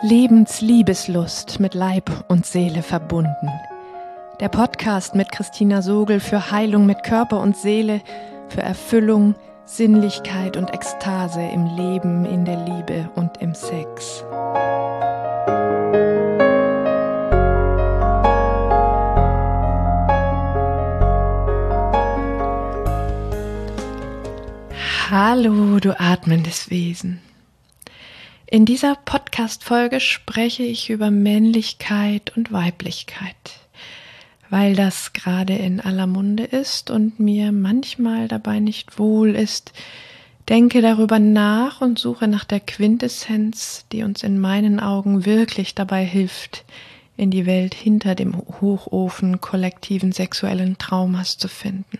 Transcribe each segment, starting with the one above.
Lebensliebeslust mit Leib und Seele verbunden. Der Podcast mit Christina Sogel für Heilung mit Körper und Seele, für Erfüllung, Sinnlichkeit und Ekstase im Leben, in der Liebe und im Sex. Hallo, du atmendes Wesen. In dieser Podcast-Folge spreche ich über Männlichkeit und Weiblichkeit, weil das gerade in aller Munde ist und mir manchmal dabei nicht wohl ist, denke darüber nach und suche nach der Quintessenz, die uns in meinen Augen wirklich dabei hilft, in die Welt hinter dem Hochofen kollektiven sexuellen Traumas zu finden.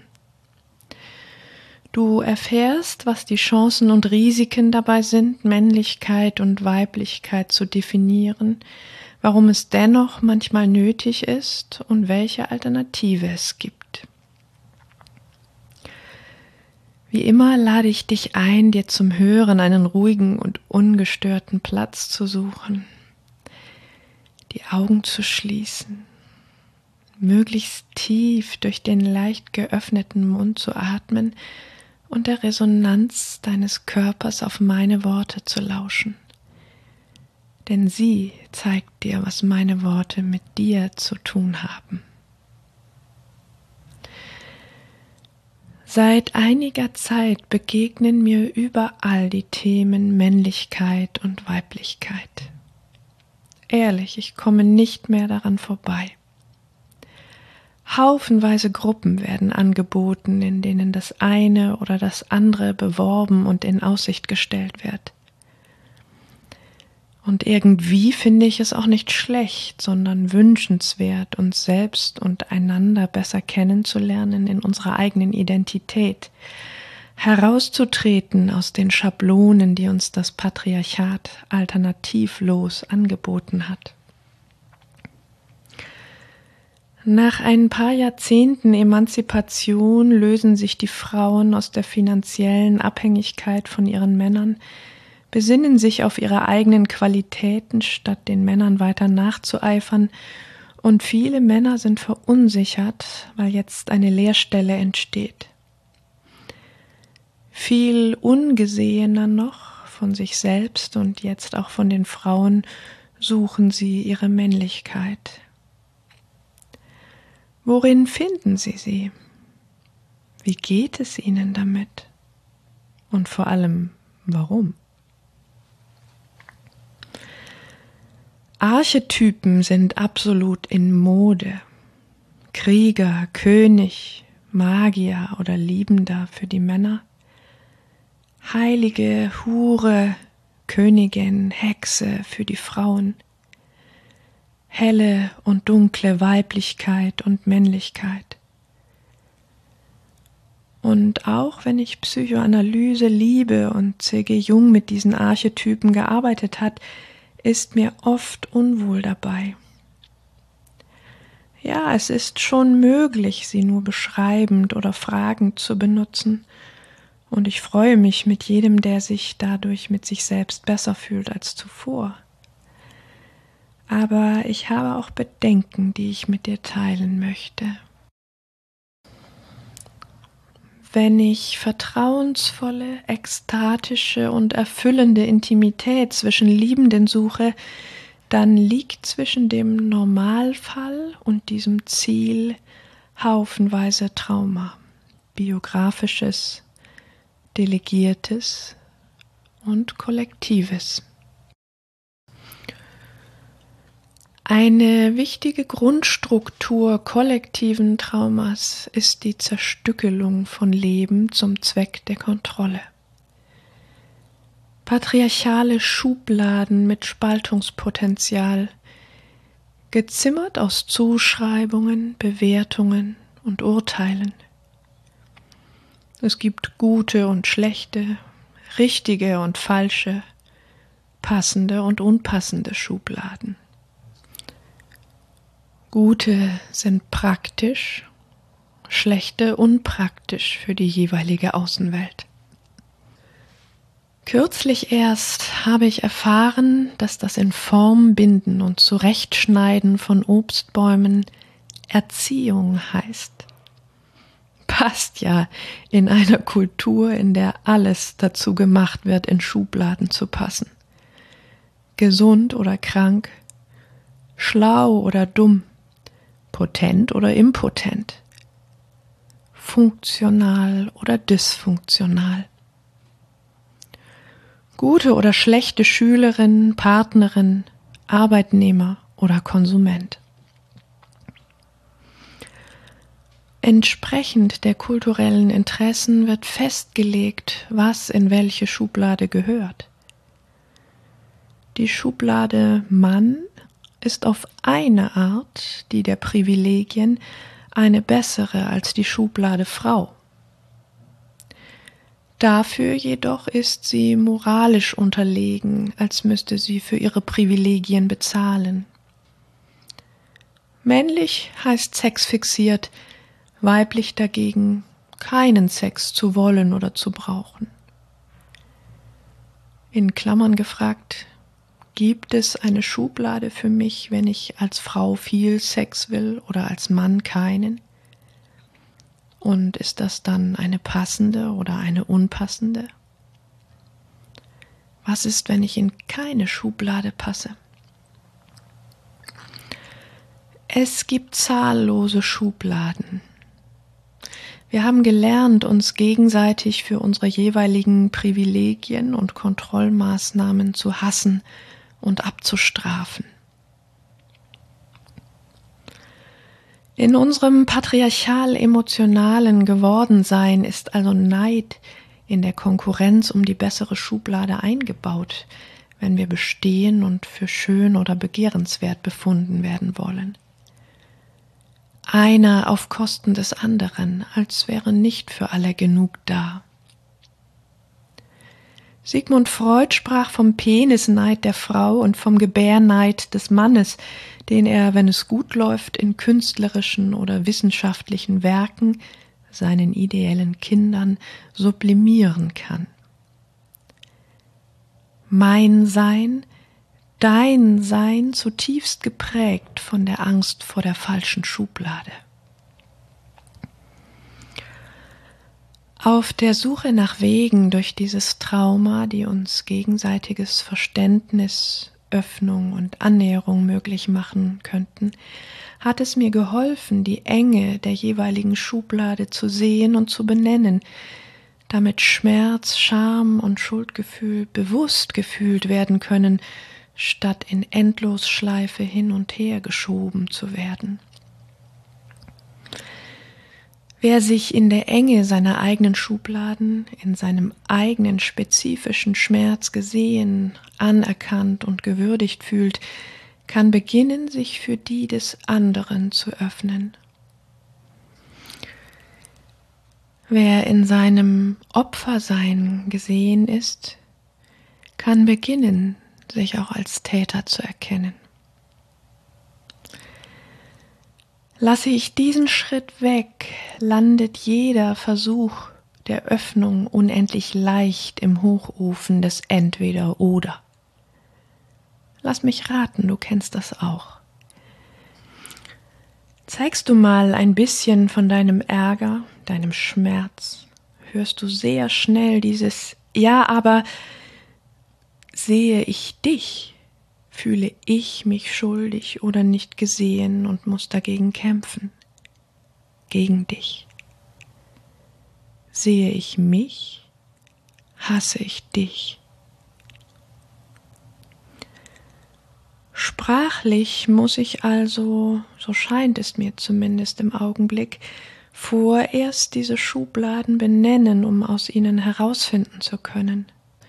Du erfährst, was die Chancen und Risiken dabei sind, Männlichkeit und Weiblichkeit zu definieren, warum es dennoch manchmal nötig ist und welche Alternative es gibt. Wie immer lade ich dich ein, dir zum Hören einen ruhigen und ungestörten Platz zu suchen, die Augen zu schließen, möglichst tief durch den leicht geöffneten Mund zu atmen und der Resonanz deines Körpers auf meine Worte zu lauschen. Denn sie zeigt dir, was meine Worte mit dir zu tun haben. Seit einiger Zeit begegnen mir überall die Themen Männlichkeit und Weiblichkeit. Ehrlich, ich komme nicht mehr daran vorbei. Haufenweise Gruppen werden angeboten, in denen das eine oder das andere beworben und in Aussicht gestellt wird. Und irgendwie finde ich es auch nicht schlecht, sondern wünschenswert, uns selbst und einander besser kennenzulernen in unserer eigenen Identität, herauszutreten aus den Schablonen, die uns das Patriarchat alternativlos angeboten hat. Nach ein paar Jahrzehnten Emanzipation lösen sich die Frauen aus der finanziellen Abhängigkeit von ihren Männern, besinnen sich auf ihre eigenen Qualitäten, statt den Männern weiter nachzueifern, und viele Männer sind verunsichert, weil jetzt eine Leerstelle entsteht. Viel ungesehener noch von sich selbst und jetzt auch von den Frauen suchen sie ihre Männlichkeit. Worin finden Sie sie? Wie geht es Ihnen damit? Und vor allem, warum? Archetypen sind absolut in Mode. Krieger, König, Magier oder Liebender für die Männer. Heilige, Hure, Königin, Hexe für die Frauen. Helle und dunkle Weiblichkeit und Männlichkeit. Und auch wenn ich Psychoanalyse liebe und C.G. Jung mit diesen Archetypen gearbeitet hat, ist mir oft unwohl dabei. Ja, es ist schon möglich, sie nur beschreibend oder fragend zu benutzen, und ich freue mich mit jedem, der sich dadurch mit sich selbst besser fühlt als zuvor. Aber ich habe auch Bedenken, die ich mit dir teilen möchte. Wenn ich vertrauensvolle, ekstatische und erfüllende Intimität zwischen Liebenden suche, dann liegt zwischen dem Normalfall und diesem Ziel haufenweise Trauma, biografisches, delegiertes und kollektives. Eine wichtige Grundstruktur kollektiven Traumas ist die Zerstückelung von Leben zum Zweck der Kontrolle. Patriarchale Schubladen mit Spaltungspotenzial, gezimmert aus Zuschreibungen, Bewertungen und Urteilen. Es gibt gute und schlechte, richtige und falsche, passende und unpassende Schubladen. Gute sind praktisch, schlechte unpraktisch für die jeweilige Außenwelt. Kürzlich erst habe ich erfahren, dass das in Form binden und Zurechtschneiden von Obstbäumen Erziehung heißt. Passt ja in einer Kultur, in der alles dazu gemacht wird, in Schubladen zu passen. Gesund oder krank, schlau oder dumm, potent oder impotent, funktional oder dysfunktional. Gute oder schlechte Schülerin, Partnerin, Arbeitnehmer oder Konsument. Entsprechend der kulturellen Interessen wird festgelegt, was in welche Schublade gehört. Die Schublade Mann ist auf eine Art, die der Privilegien, eine bessere als die Schublade Frau. Dafür jedoch ist sie moralisch unterlegen, als müsste sie für ihre Privilegien bezahlen. Männlich heißt sexfixiert, weiblich dagegen keinen Sex zu wollen oder zu brauchen. In Klammern gefragt, gibt es eine Schublade für mich, wenn ich als Frau viel Sex will oder als Mann keinen? Und ist das dann eine passende oder eine unpassende? Was ist, wenn ich in keine Schublade passe? Es gibt zahllose Schubladen. Wir haben gelernt, uns gegenseitig für unsere jeweiligen Privilegien und Kontrollmaßnahmen zu hassen und abzustrafen. In unserem patriarchal-emotionalen Gewordensein ist also Neid in der Konkurrenz um die bessere Schublade eingebaut, wenn wir bestehen und für schön oder begehrenswert befunden werden wollen. Einer auf Kosten des anderen, als wäre nicht für alle genug da. Sigmund Freud sprach vom Penisneid der Frau und vom Gebärneid des Mannes, den er, wenn es gut läuft, in künstlerischen oder wissenschaftlichen Werken seinen ideellen Kindern sublimieren kann. Mein Sein, dein Sein zutiefst geprägt von der Angst vor der falschen Schublade. Auf der Suche nach Wegen durch dieses Trauma, die uns gegenseitiges Verständnis, Öffnung und Annäherung möglich machen könnten, hat es mir geholfen, die Enge der jeweiligen Schublade zu sehen und zu benennen, damit Schmerz, Scham und Schuldgefühl bewusst gefühlt werden können, statt in Endlosschleife hin und her geschoben zu werden. Wer sich in der Enge seiner eigenen Schubladen, in seinem eigenen spezifischen Schmerz gesehen, anerkannt und gewürdigt fühlt, kann beginnen, sich für die des anderen zu öffnen. Wer in seinem Opfersein gesehen ist, kann beginnen, sich auch als Täter zu erkennen. Lasse ich diesen Schritt weg, landet jeder Versuch der Öffnung unendlich leicht im Hochofen des Entweder-Oder. Lass mich raten, du kennst das auch. Zeigst du mal ein bisschen von deinem Ärger, deinem Schmerz, hörst du sehr schnell dieses Ja, aber sehe ich dich? Fühle ich mich schuldig oder nicht gesehen und muss dagegen kämpfen? Gegen dich. Sehe ich mich? Hasse ich dich? Sprachlich muss ich also, so scheint es mir zumindest im Augenblick, vorerst diese Schubladen benennen, um aus ihnen herausfinden zu können.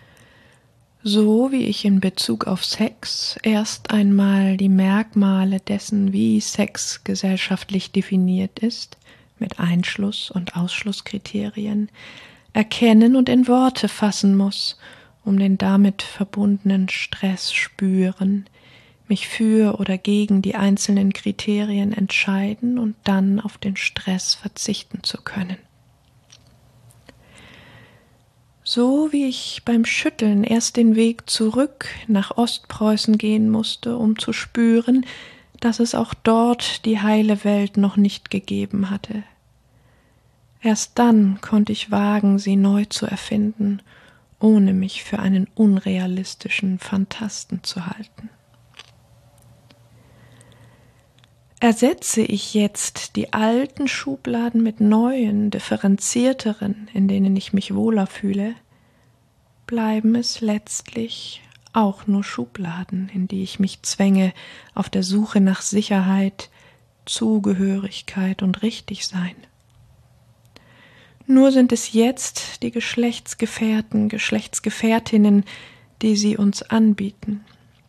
So wie ich in Bezug auf Sex erst einmal die Merkmale dessen, wie Sex gesellschaftlich definiert ist, mit Einschluss- und Ausschlusskriterien, erkennen und in Worte fassen muss, um den damit verbundenen Stress spüren, mich für oder gegen die einzelnen Kriterien entscheiden und dann auf den Stress verzichten zu können. So wie ich beim Schütteln erst den Weg zurück nach Ostpreußen gehen musste, um zu spüren, dass es auch dort die heile Welt noch nicht gegeben hatte. Erst dann konnte ich wagen, sie neu zu erfinden, ohne mich für einen unrealistischen Phantasten zu halten. Ersetze ich jetzt die alten Schubladen mit neuen, differenzierteren, in denen ich mich wohler fühle, bleiben es letztlich auch nur Schubladen, in die ich mich zwänge auf der Suche nach Sicherheit, Zugehörigkeit und Richtigsein. Nur sind es jetzt die Geschlechtsgefährten, Geschlechtsgefährtinnen, die sie uns anbieten.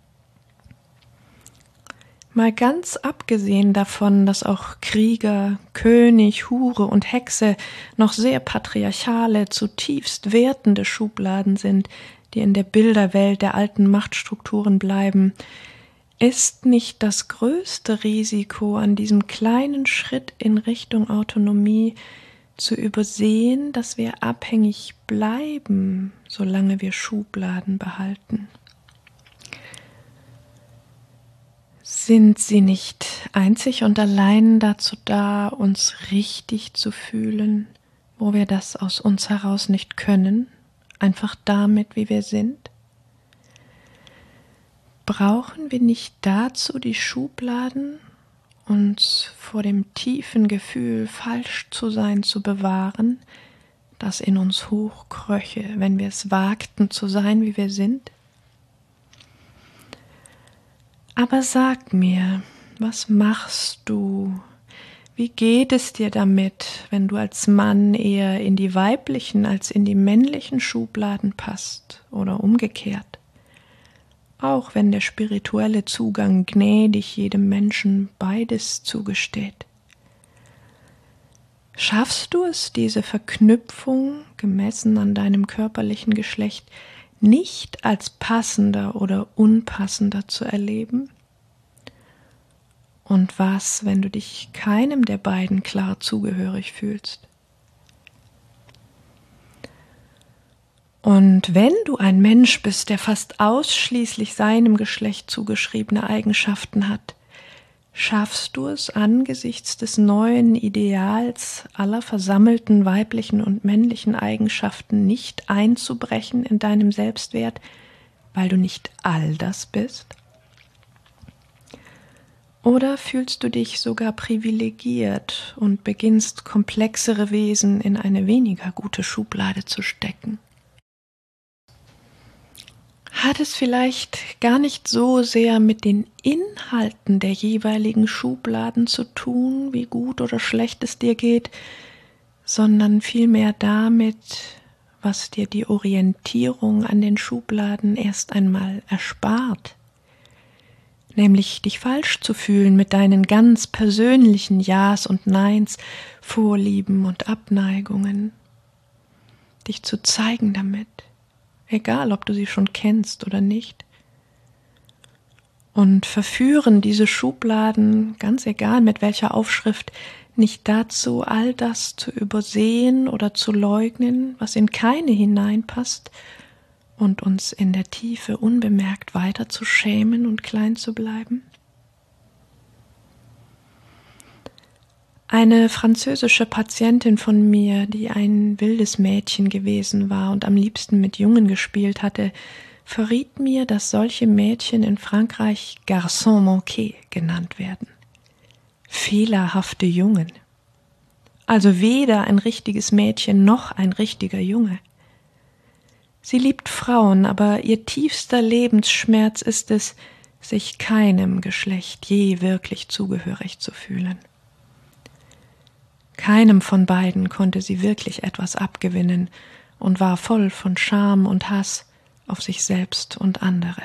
Mal ganz abgesehen davon, dass auch Krieger, König, Hure und Hexe noch sehr patriarchale, zutiefst wertende Schubladen sind, die in der Bilderwelt der alten Machtstrukturen bleiben, ist nicht das größte Risiko an diesem kleinen Schritt in Richtung Autonomie zu übersehen, dass wir abhängig bleiben, solange wir Schubladen behalten. Sind sie nicht einzig und allein dazu da, uns richtig zu fühlen, wo wir das aus uns heraus nicht können, einfach damit, wie wir sind? Brauchen wir nicht dazu die Schubladen, uns vor dem tiefen Gefühl, falsch zu sein, zu bewahren, das in uns hochkröche, wenn wir es wagten zu sein, wie wir sind? Aber sag mir, was machst du? Wie geht es dir damit, wenn du als Mann eher in die weiblichen als in die männlichen Schubladen passt oder umgekehrt? Auch wenn der spirituelle Zugang gnädig jedem Menschen beides zugesteht. Schaffst du es, diese Verknüpfung, gemessen an deinem körperlichen Geschlecht, nicht als passender oder unpassender zu erleben? Und was, wenn du dich keinem der beiden klar zugehörig fühlst? Und wenn du ein Mensch bist, der fast ausschließlich seinem Geschlecht zugeschriebene Eigenschaften hat, schaffst du es angesichts des neuen Ideals aller versammelten weiblichen und männlichen Eigenschaften nicht einzubrechen in deinem Selbstwert, weil du nicht all das bist? Oder fühlst du dich sogar privilegiert und beginnst komplexere Wesen in eine weniger gute Schublade zu stecken? Hat es vielleicht gar nicht so sehr mit den Inhalten der jeweiligen Schubladen zu tun, wie gut oder schlecht es dir geht, sondern vielmehr damit, was dir die Orientierung an den Schubladen erst einmal erspart? Nämlich dich falsch zu fühlen mit deinen ganz persönlichen Ja's und Neins, Vorlieben und Abneigungen. Dich zu zeigen damit, egal ob du sie schon kennst oder nicht. Und verführen diese Schubladen, ganz egal mit welcher Aufschrift, nicht dazu, all das zu übersehen oder zu leugnen, was in keine hineinpasst, und uns in der Tiefe unbemerkt weiter zu schämen und klein zu bleiben? Eine französische Patientin von mir, die ein wildes Mädchen gewesen war und am liebsten mit Jungen gespielt hatte, verriet mir, dass solche Mädchen in Frankreich Garçons manqués genannt werden. Fehlerhafte Jungen. Also weder ein richtiges Mädchen noch ein richtiger Junge. Sie liebt Frauen, aber ihr tiefster Lebensschmerz ist es, sich keinem Geschlecht je wirklich zugehörig zu fühlen. Keinem von beiden konnte sie wirklich etwas abgewinnen und war voll von Scham und Hass auf sich selbst und andere.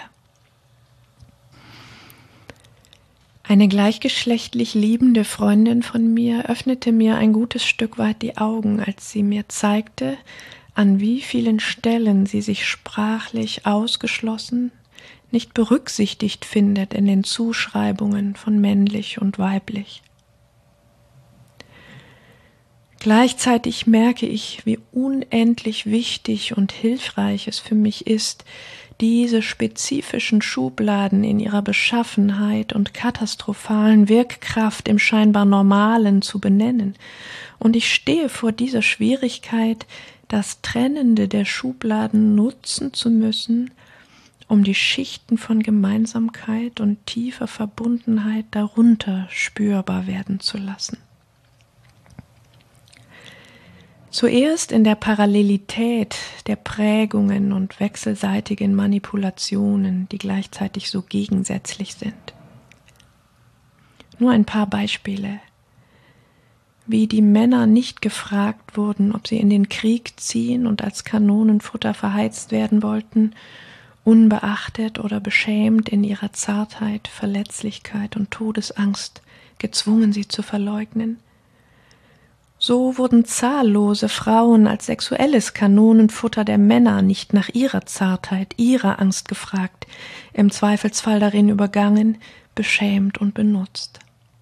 Eine gleichgeschlechtlich liebende Freundin von mir öffnete mir ein gutes Stück weit die Augen, als sie mir zeigte, an wie vielen Stellen sie sich sprachlich ausgeschlossen, nicht berücksichtigt findet in den Zuschreibungen von männlich und weiblich. Gleichzeitig merke ich, wie unendlich wichtig und hilfreich es für mich ist, diese spezifischen Schubladen in ihrer Beschaffenheit und katastrophalen Wirkkraft im scheinbar Normalen zu benennen. Und ich stehe vor dieser Schwierigkeit, das Trennende der Schubladen nutzen zu müssen, um die Schichten von Gemeinsamkeit und tiefer Verbundenheit darunter spürbar werden zu lassen. Zuerst in der Parallelität der Prägungen und wechselseitigen Manipulationen, die gleichzeitig so gegensätzlich sind. Nur ein paar Beispiele. Wie die Männer nicht gefragt wurden, ob sie in den Krieg ziehen und als Kanonenfutter verheizt werden wollten, unbeachtet oder beschämt in ihrer Zartheit, Verletzlichkeit und Todesangst gezwungen, sie zu verleugnen. So wurden zahllose Frauen als sexuelles Kanonenfutter der Männer nicht nach ihrer Zartheit, ihrer Angst gefragt, im Zweifelsfall darin übergangen, beschämt und benutzt.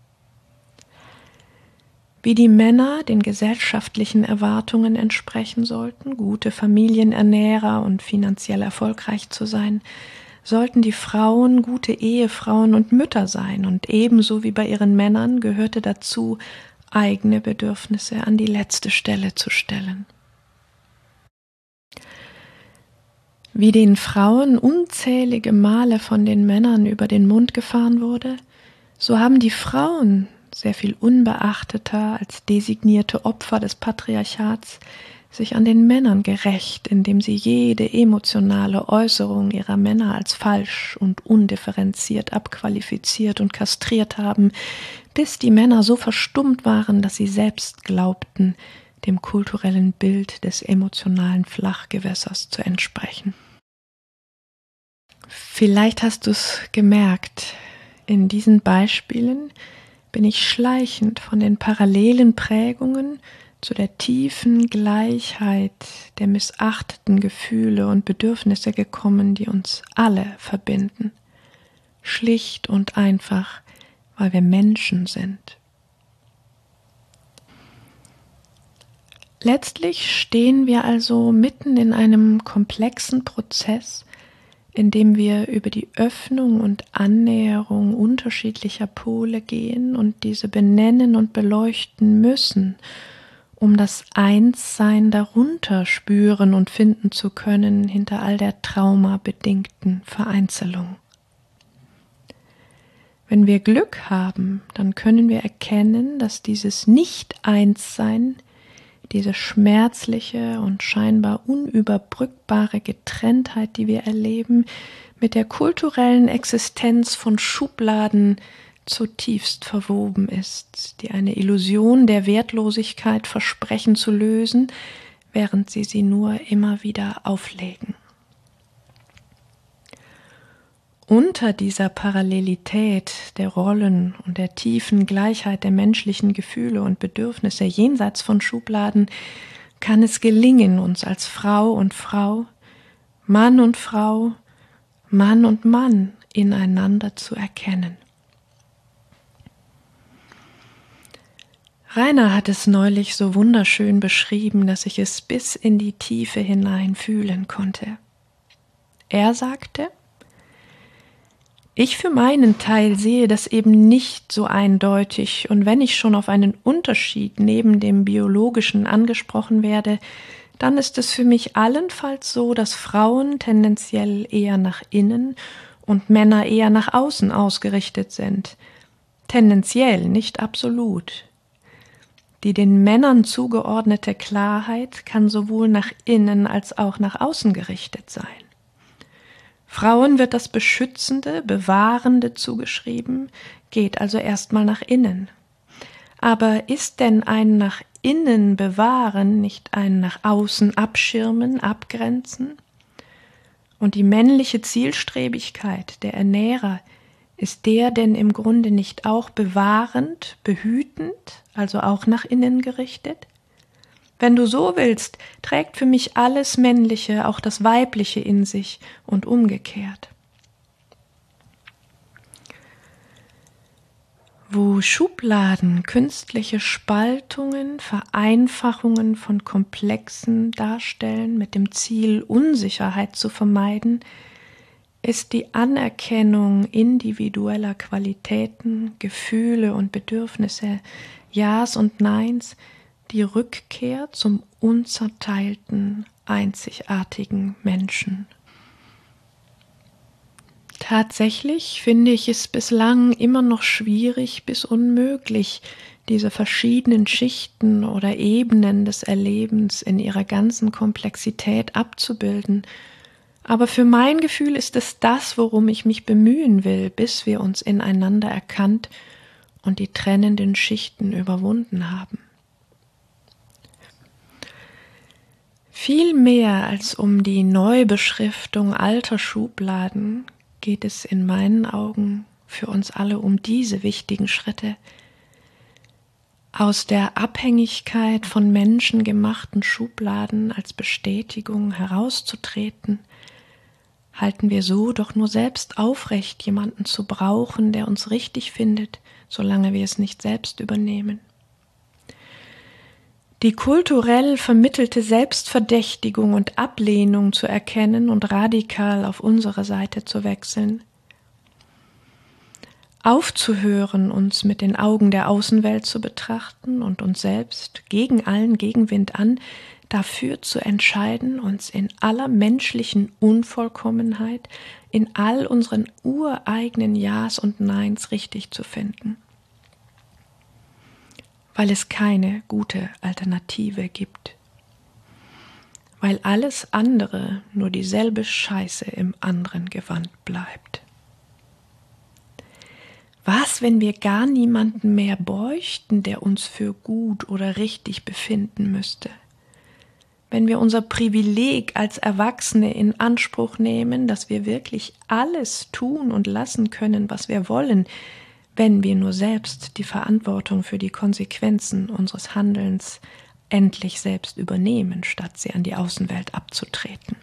Wie die Männer den gesellschaftlichen Erwartungen entsprechen sollten, gute Familienernährer und finanziell erfolgreich zu sein, sollten die Frauen gute Ehefrauen und Mütter sein, und ebenso wie bei ihren Männern gehörte dazu, eigene Bedürfnisse an die letzte Stelle zu stellen. Wie den Frauen unzählige Male von den Männern über den Mund gefahren wurde, so haben die Frauen, sehr viel unbeachteter als designierte Opfer des Patriarchats, sich an den Männern gerächt, indem sie jede emotionale Äußerung ihrer Männer als falsch und undifferenziert abqualifiziert und kastriert haben, bis die Männer so verstummt waren, dass sie selbst glaubten, dem kulturellen Bild des emotionalen Flachgewässers zu entsprechen. Vielleicht hast du es gemerkt, in diesen Beispielen bin ich schleichend von den parallelen Prägungen zu der tiefen Gleichheit der missachteten Gefühle und Bedürfnisse gekommen, die uns alle verbinden. Schlicht und einfach, weil wir Menschen sind. Letztlich stehen wir also mitten in einem komplexen Prozess, in dem wir über die Öffnung und Annäherung unterschiedlicher Pole gehen und diese benennen und beleuchten müssen, um das Einssein darunter spüren und finden zu können hinter all der traumabedingten Vereinzelung. Wenn wir Glück haben, dann können wir erkennen, dass dieses Nicht-Einssein, diese schmerzliche und scheinbar unüberbrückbare Getrenntheit, die wir erleben, mit der kulturellen Existenz von Schubladen zutiefst verwoben ist, die eine Illusion der Wertlosigkeit versprechen zu lösen, während sie nur immer wieder auflegen. Unter dieser Parallelität der Rollen und der tiefen Gleichheit der menschlichen Gefühle und Bedürfnisse jenseits von Schubladen kann es gelingen, uns als Frau und Frau, Mann und Frau, Mann und Mann ineinander zu erkennen. Rainer hat es neulich so wunderschön beschrieben, dass ich es bis in die Tiefe hinein fühlen konnte. Er sagte: Ich für meinen Teil sehe das eben nicht so eindeutig, und wenn ich schon auf einen Unterschied neben dem biologischen angesprochen werde, dann ist es für mich allenfalls so, dass Frauen tendenziell eher nach innen und Männer eher nach außen ausgerichtet sind. Tendenziell, nicht absolut. Die den Männern zugeordnete Klarheit kann sowohl nach innen als auch nach außen gerichtet sein. Frauen wird das Beschützende, Bewahrende zugeschrieben, geht also erstmal nach innen. Aber ist denn ein nach innen bewahren nicht ein nach außen abschirmen, abgrenzen? Und die männliche Zielstrebigkeit der Ernährer, ist der denn im Grunde nicht auch bewahrend, behütend, also auch nach innen gerichtet? Wenn du so willst, trägt für mich alles Männliche auch das Weibliche in sich und umgekehrt. wo Schubladen künstliche Spaltungen, Vereinfachungen von Komplexen darstellen, mit dem Ziel, Unsicherheit zu vermeiden, ist die Anerkennung individueller Qualitäten, Gefühle und Bedürfnisse, Ja's und Neins, die Rückkehr zum unzerteilten, einzigartigen Menschen. Tatsächlich finde ich es bislang immer noch schwierig bis unmöglich, diese verschiedenen Schichten oder Ebenen des Erlebens in ihrer ganzen Komplexität abzubilden. Aber für mein Gefühl ist es das, worum ich mich bemühen will, bis wir uns ineinander erkannt und die trennenden Schichten überwunden haben. Viel mehr als um die Neubeschriftung alter Schubladen geht es in meinen Augen für uns alle um diese wichtigen Schritte, aus der Abhängigkeit von menschengemachten Schubladen als Bestätigung herauszutreten. Halten wir so doch nur selbst aufrecht, jemanden zu brauchen, der uns richtig findet, solange wir es nicht selbst übernehmen. Die kulturell vermittelte Selbstverdächtigung und Ablehnung zu erkennen und radikal auf unsere Seite zu wechseln. Aufzuhören, uns mit den Augen der Außenwelt zu betrachten und uns selbst gegen allen Gegenwind an, dafür zu entscheiden, uns in aller menschlichen Unvollkommenheit, in all unseren ureigenen Ja's und Neins richtig zu finden. Weil es keine gute Alternative gibt. Weil alles andere nur dieselbe Scheiße im anderen Gewand bleibt. Was, wenn wir gar niemanden mehr bräuchten, der uns für gut oder richtig befinden müsste? Wenn wir unser Privileg als Erwachsene in Anspruch nehmen, dass wir wirklich alles tun und lassen können, was wir wollen, wenn wir nur selbst die Verantwortung für die Konsequenzen unseres Handelns endlich selbst übernehmen, statt sie an die Außenwelt abzutreten.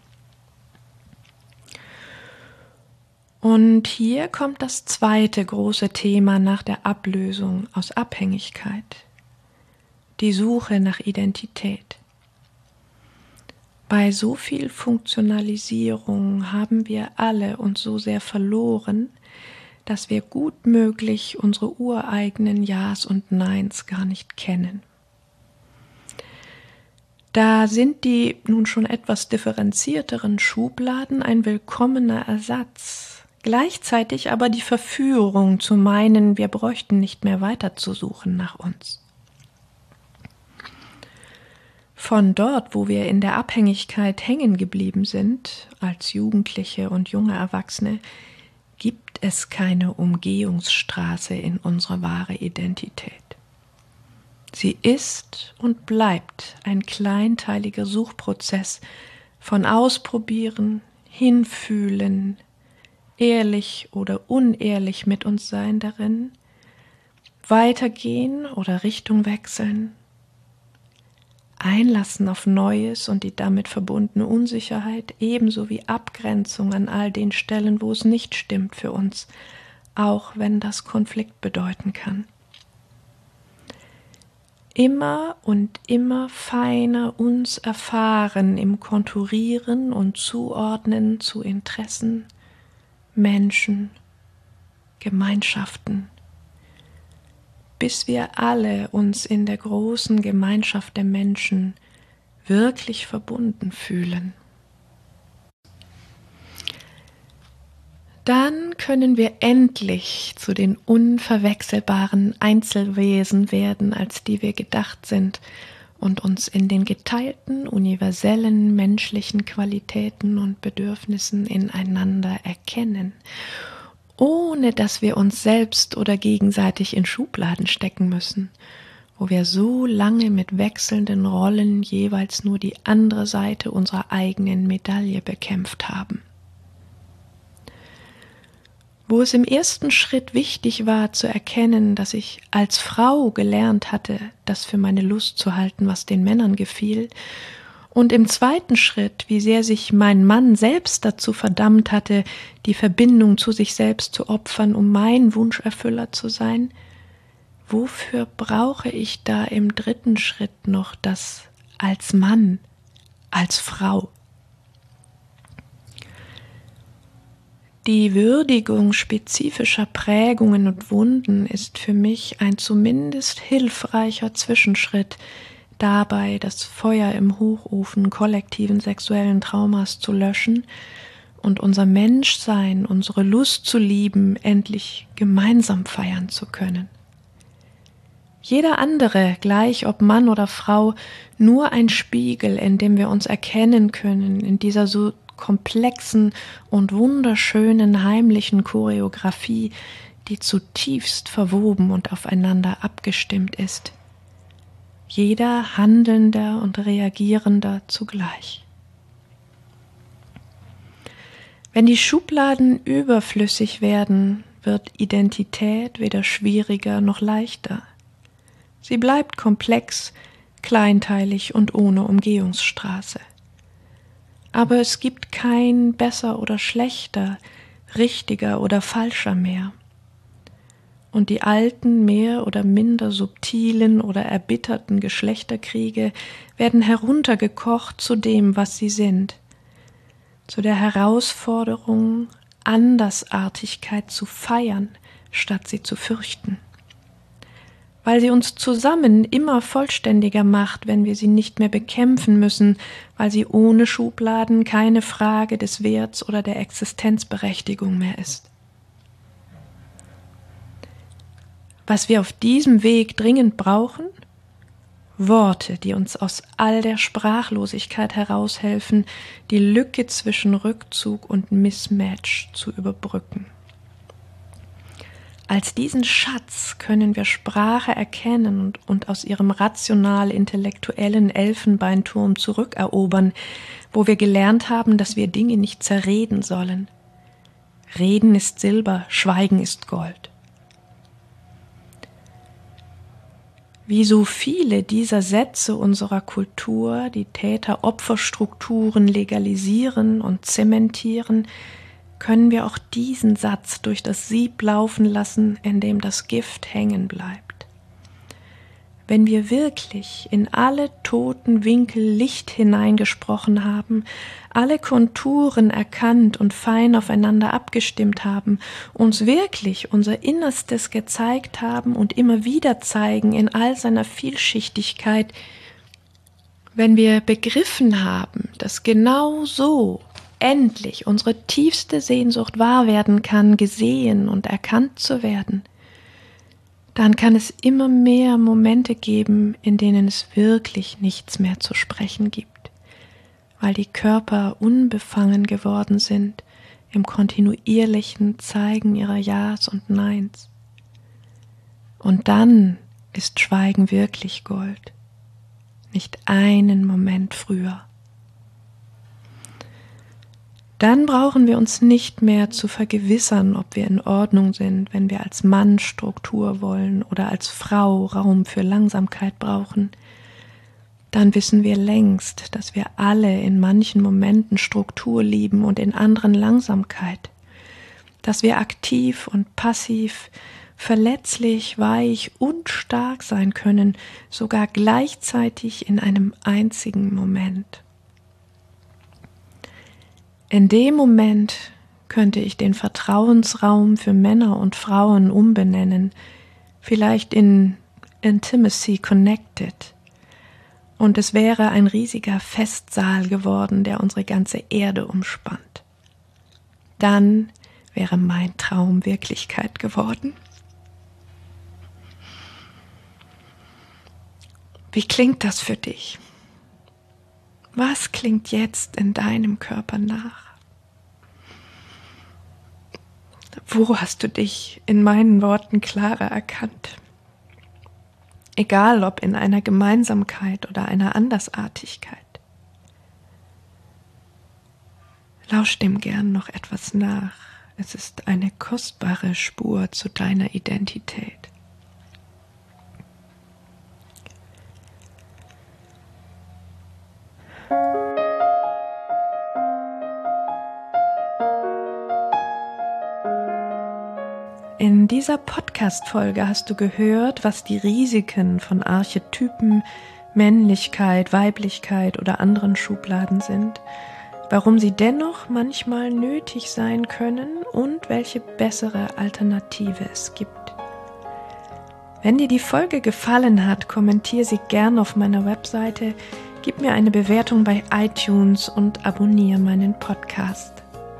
Und hier kommt das zweite große Thema nach der Ablösung aus Abhängigkeit, die Suche nach Identität. Bei so viel Funktionalisierung haben wir alle uns so sehr verloren, dass wir gut möglich unsere ureigenen Ja's und Neins gar nicht kennen. Da sind die nun schon etwas differenzierteren Schubladen ein willkommener Ersatz, gleichzeitig aber die Verführung zu meinen, wir bräuchten nicht mehr weiterzusuchen nach uns. Von dort, wo wir in der Abhängigkeit hängen geblieben sind, als Jugendliche und junge Erwachsene, gibt es keine Umgehungsstraße in unsere wahre Identität. Sie ist und bleibt ein kleinteiliger Suchprozess von Ausprobieren, Hinfühlen, ehrlich oder unehrlich mit uns sein darin, weitergehen oder Richtung wechseln, Einlassen auf Neues und die damit verbundene Unsicherheit, ebenso wie Abgrenzung an all den Stellen, wo es nicht stimmt für uns, auch wenn das Konflikt bedeuten kann. Immer und immer feiner uns erfahren im Konturieren und Zuordnen zu Interessen, Menschen, Gemeinschaften, bis wir alle uns in der großen Gemeinschaft der Menschen wirklich verbunden fühlen. Dann können wir endlich zu den unverwechselbaren Einzelwesen werden, als die wir gedacht sind, und uns in den geteilten, universellen menschlichen Qualitäten und Bedürfnissen ineinander erkennen, ohne dass wir uns selbst oder gegenseitig in Schubladen stecken müssen, wo wir so lange mit wechselnden Rollen jeweils nur die andere Seite unserer eigenen Medaille bekämpft haben. Wo es im ersten Schritt wichtig war zu erkennen, dass ich als Frau gelernt hatte, das für meine Lust zu halten, was den Männern gefiel, und im zweiten Schritt, wie sehr sich mein Mann selbst dazu verdammt hatte, die Verbindung zu sich selbst zu opfern, um mein Wunscherfüller zu sein, Wofür brauche ich da im dritten Schritt noch das als Mann, als Frau? Die Würdigung spezifischer Prägungen und Wunden ist für mich ein zumindest hilfreicher Zwischenschritt dabei, das Feuer im Hochofen kollektiven sexuellen Traumas zu löschen und unser Menschsein, unsere Lust zu lieben, endlich gemeinsam feiern zu können. Jeder andere, gleich ob Mann oder Frau, nur ein Spiegel, in dem wir uns erkennen können, in dieser so komplexen und wunderschönen heimlichen Choreografie, die zutiefst verwoben und aufeinander abgestimmt ist. Jeder Handelnder und Reagierender zugleich. Wenn die Schubladen überflüssig werden, wird Identität weder schwieriger noch leichter. Sie bleibt komplex, kleinteilig und ohne Umgehungsstraße. Aber es gibt kein besser oder schlechter, richtiger oder falscher mehr. Und die alten, mehr oder minder subtilen oder erbitterten Geschlechterkriege werden heruntergekocht zu dem, was sie sind, zu der Herausforderung, Andersartigkeit zu feiern, statt sie zu fürchten. Weil sie uns zusammen immer vollständiger macht, wenn wir sie nicht mehr bekämpfen müssen, weil sie ohne Schubladen keine Frage des Werts oder der Existenzberechtigung mehr ist. Was wir auf diesem Weg dringend brauchen? Worte, die uns aus all der Sprachlosigkeit heraushelfen, die Lücke zwischen Rückzug und Mismatch zu überbrücken. Als diesen Schatz können wir Sprache erkennen und aus ihrem rational-intellektuellen Elfenbeinturm zurückerobern, wo wir gelernt haben, dass wir Dinge nicht zerreden sollen. Reden ist Silber, Schweigen ist Gold. Wie so viele dieser Sätze unserer Kultur, die Täter-Opfer-Strukturen legalisieren und zementieren, können wir auch diesen Satz durch das Sieb laufen lassen, in dem das Gift hängen bleibt. Wenn wir wirklich in alle toten Winkel Licht hineingesprochen haben, alle Konturen erkannt und fein aufeinander abgestimmt haben, uns wirklich unser Innerstes gezeigt haben und immer wieder zeigen in all seiner Vielschichtigkeit, wenn wir begriffen haben, dass genau so endlich unsere tiefste Sehnsucht wahr werden kann, gesehen und erkannt zu werden, dann kann es immer mehr Momente geben, in denen es wirklich nichts mehr zu sprechen gibt, weil die Körper unbefangen geworden sind im kontinuierlichen Zeigen ihrer Ja's und Neins. Und dann ist Schweigen wirklich Gold, nicht einen Moment früher. Dann brauchen wir uns nicht mehr zu vergewissern, ob wir in Ordnung sind, wenn wir als Mann Struktur wollen oder als Frau Raum für Langsamkeit brauchen. Dann wissen wir längst, dass wir alle in manchen Momenten Struktur lieben und in anderen Langsamkeit. Dass wir aktiv und passiv, verletzlich, weich und stark sein können, sogar gleichzeitig in einem einzigen Moment. In dem Moment könnte ich den Vertrauensraum für Männer und Frauen umbenennen, vielleicht in Intimacy Connected. Und es wäre ein riesiger Festsaal geworden, der unsere ganze Erde umspannt. Dann wäre mein Traum Wirklichkeit geworden. Wie klingt das für dich? Was klingt jetzt in deinem Körper nach? Wo hast du dich in meinen Worten klarer erkannt? Egal ob in einer Gemeinsamkeit oder einer Andersartigkeit. Lausch dem gern noch etwas nach. Es ist eine kostbare Spur zu deiner Identität. In dieser Podcast-Folge hast du gehört, was die Risiken von Archetypen, Männlichkeit, Weiblichkeit oder anderen Schubladen sind, warum sie dennoch manchmal nötig sein können und welche bessere Alternative es gibt. Wenn dir die Folge gefallen hat, kommentiere sie gern auf meiner Webseite, gib mir eine Bewertung bei iTunes und abonniere meinen Podcast.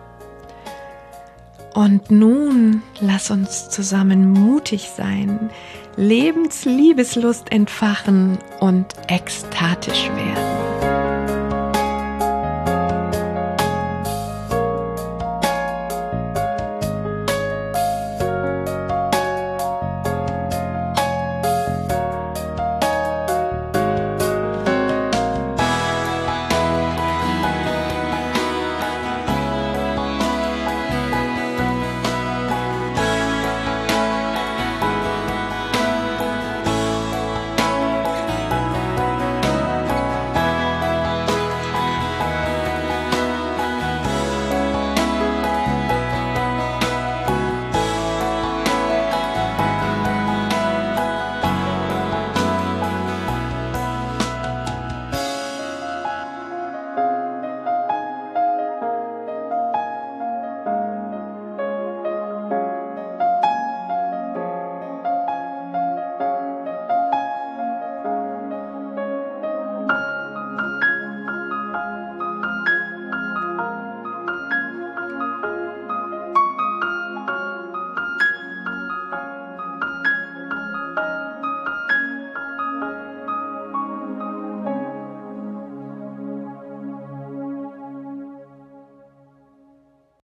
Und nun lass uns zusammen mutig sein, Lebensliebeslust entfachen und ekstatisch werden.